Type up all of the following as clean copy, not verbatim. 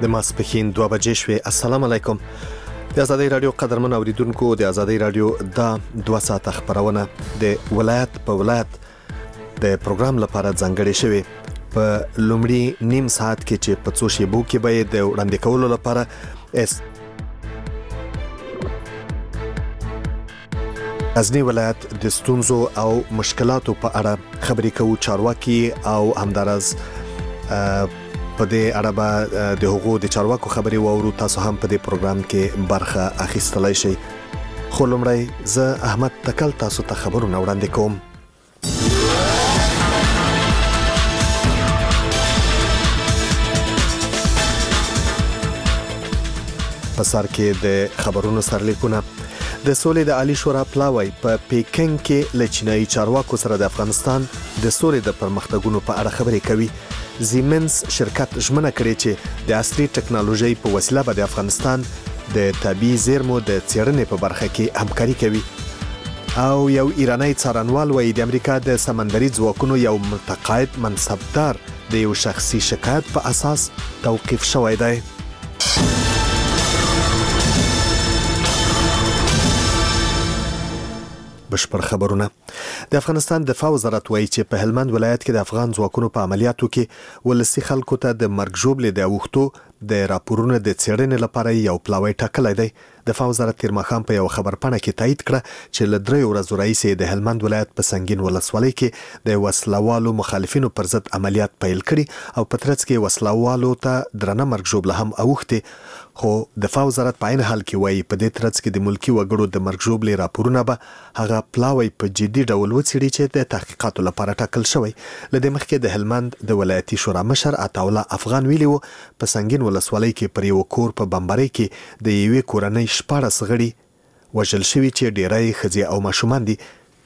د ماسپښین 2 بجې شوې. السلام علیکم. د آزادۍ رادیو قدرمن اوریدونکو، د آزادۍ رادیو دا 2 ساعته خبرونه د ولایت په ولایت د پروګرام لپاره ځانګړې شوې. په لومړي نیم ساعت کې چې په څو شیبو کې به د وړاندې کولو لپاره غزنی ولایت د ستونزو او مشکلاتو په اړه خبرې کوو. چارواکي او همدارس په دې اړه به د هغو د چارواکو خبرې واورو. تاسو هم په دې پروګرام کې برخه اخیستلای شئ. خو لومړی زه احمد تکل تاسو ته خبرونه وړاندې کوم. په سر کې د خبرونو سرلیکونه. د سولې د عالی شورا پلاوی په پیکنګ کې له چینایي چارواکو سره د افغانستان د سولې د پرمختګونو په اړه خبرې کوي. زیمنس شرکت ژمنه کړې چې د عصري ټکنالوژي په وسیله به د افغانستان د طبيعي زیرمو د څېړنې په برخه کې همکاري کوي. او یو ایرانی څارنوال وایي د امریکا د سمندري ځواکونو یو متقاعد منصبدار د یو شخصي شکایت په اساس توقیف شوی دی. بشپړ خبرونه. د افغانستان دفاع وزارت وایي چې په هلمند ولایت کې د افغان ځواکونو په عملیاتو کې ولسي خلکو ته د مرګ ژوبلې د اوښتو د راپورونو د څېړنې لپاره یو پلاوی ټاکلی دی. دفاع وزارت تیر ماښام په یو خبرپاڼه کې تایید کړه چې له 3 ورځو راهیسې د هلمند ولایت په سنگین ولسوالۍ کې د وسلوالو مخالفینو پر ضد عملیات پیل کړي او په ترڅ کې وسلوالو ته درنه مرګ ژوبله هم اوښتې. خو دفاع وزارت په عین حال کې وایي په دې ترڅ کې د ملکی وګړو د مرګ ژوبلې راپورونه به هغه پلاوی په جدي ډول وڅېړي چې د تحقیقاتو لپاره ټاکل شوی. له دې مخکې د هلمند د ولایتي شورا مشر عطاالله افغان ویلي و په سنگین ولسوالۍ کې پر یو کور په بمبارۍ کې د یوې کورنۍ 14 غړي وژل شوي چې ډیری ښځې او ماشومان دي.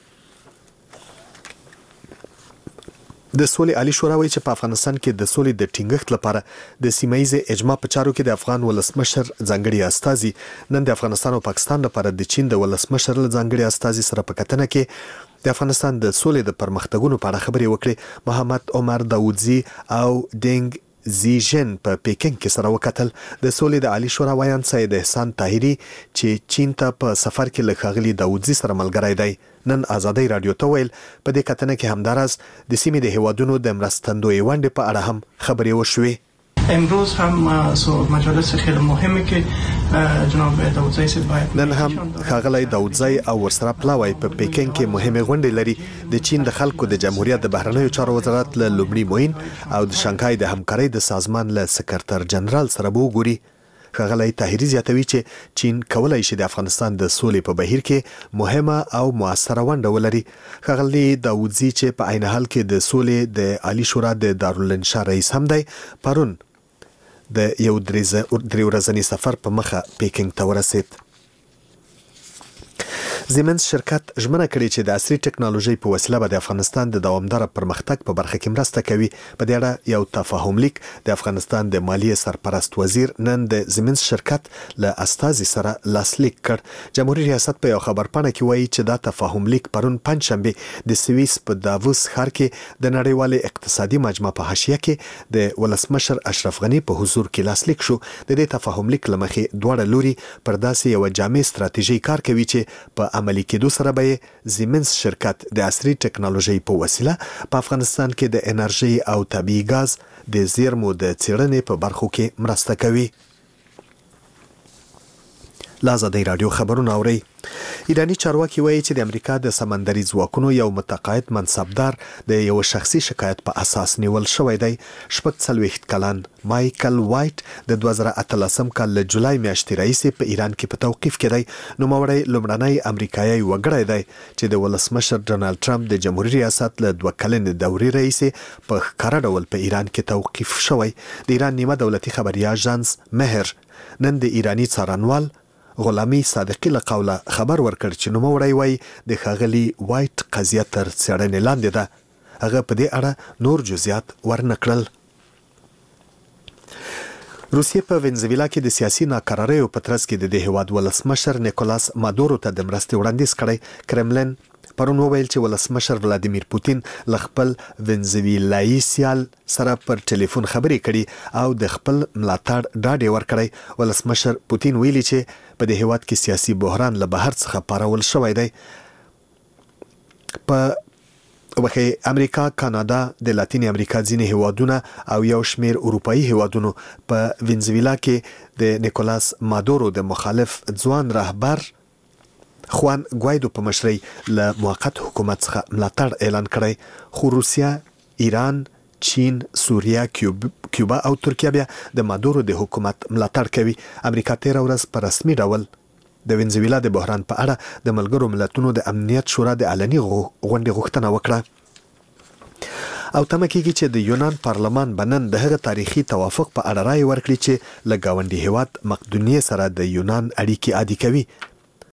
د سولې عالی شورا وایي چې په افغانستان کې د سولې د ټینګښت لپاره د سیمایي اجماع په چارو کې د افغان ولسمشر ځانګړي استازي نن د افغانستان او پاکستان لپاره د چین د ولسمشر له ځانګړي استازي سره په کتنه کې د افغانستان د سولې د پرمختګونو په اړه خبرې وکړې. محمد عمر داودزي او دینګ زیژن په پیکنګ کې سره وکتل. د سولې د عالی شورا وایان سید احسان طاهری چې چین ته په سفر کې له ښاغلي داودزي سره ملګری دی نن آزادۍ رادیو ته ویل په دې کتنه کې همدارس د سیمې د هیوادونو د مرستندوی ونډې په اړه هم خبرې وشوې. امروز هم مجالس خیلی مهمه که جناب داودزی سید باید نن هم ښاغلی داودزی او ورسره پلاوی په پیکنګ کې مهمه غونډې لري. د چین د خلکو د جمهوریت د بهرنیو چارو وزارت له لومړي معین او د شانګهای د همکارۍ د سازمان له سکرټر جنرال سره به وګوري. ښاغلی طاهری زیاتوي چې چین کولای شي د افغانستان د سولې په بهیر کې مهمه او موثره ونډه ولري. ښاغلی داودزي چې په عین حال کې د سولې د عالی شورا د دارالانشا رئیس هم دی پرون د یو 3 ورځني سفر په مخه پیکنګ ته ورسید. زیمنس شرکت ژمنه کړې چې د عصري ټکنالوژي په وسیله به د افغانستان د دوامدار پرمختګ په برخه کې مرسته کوي. په دې اړه یو تفاهم لیک د افغانستان د مالیې سرپرست وزیر نن د زیمنس شرکت له استازي سره لاسلیک کړ. جمهوریت ریاست په یو خبرپاڼه کې وایي چې دا تفاهم لیک پرون پنځشنبه د سویس په داووس ښار کې د نړیوال اقتصادي مجمع په حاشیه کې د ولسمشر اشرف غنی په حضور کې لاسلیک شو. د دې تفاهم لیک لمخې دواړه لوري پر داسې یو جامع ستراتیژي کار کوي چې په عملی کېدو سره به زیمنس شرکت د عصري ټکنالوژي په وسیله په افغانستان کې د انرژي او طبيعي ګاز د زیرمو د څېړنې په برخو کې مرسته کوي. آزادۍ رادیو خبرونه اورئ. ایرانی چارواکي وایي چې د امریکا د سمندري ځواکونو یو متقاعد منصبدار د یو شخصي شکایت په اساس نیول شوی دی. 40 کلن مایکل وایټ د 2018 کال له جولای میاشتې راهیسې په ایران کې په توقیف کې دی. نوموړی لومړنی امریکایي وګړی دی چې د ولسمشر ډونالد ټرمپ د جمهوریت ریاست له 2 کلنې دورې راهیسې په ښکاره ډول په ایران کې توقیف شوی. د ایران نیمه دولتي خبري اژانس مهر نن د ایرانی څارنوال غلامی صادقی له قوله خبر ورکړ چې نوموړی وایي د ښاغلي وایټ قضیه تر څېړنې لاندې ده. هغه په دې اړه نور جزئیات ورنکړل. روسیې په وینزویلا کې د سیاسي ناکراریو په ترڅ کې د هیواد ولسمشر نیکولاس مادورو ته د مرستې وړاندیز کړی. کرملن پرون وویل چې ولسمشر ولادیمیر پوتین له خپل وینزویلایي سیال سره پر ټلیفون خبرې کړي او د خپل ملاتړ ډاډ ورکړی. ولسمشر پوتین ویلي چې په دې هیواد کې سیاسي بحران له بهر څخه پارول شوی دی. په وخی امریکا، کانادا، د لاتین امریکا ځینې هیوادونه او یو شمیر اروپایي هیوادونو په وینزویلا کې د نیکولاس مادورو د مخالف ځوان رهبر خوان ګوایدو په مشرۍ له موقت حکومت څخه ملاتړ اعلان کړی. خو روسیا، ایران، چین، سوریه، کیوبا او ترکیه بیا د مادورو د حکومت ملاتړ کوي. امریکا 13 ورځ په رسمي ډول د وینزویلا د بحران په اړه د ملګرو ملتونو د امنیت شورا د علني غونډې غوښتنه وکړه او تمه کېږي چې د یونان پارلمان به نن د هغه تاریخي توافق په اړه رایې ورکړي چې له ګاونډي هیواد مقدونیې سره د یونان اړیکې عادي کوي.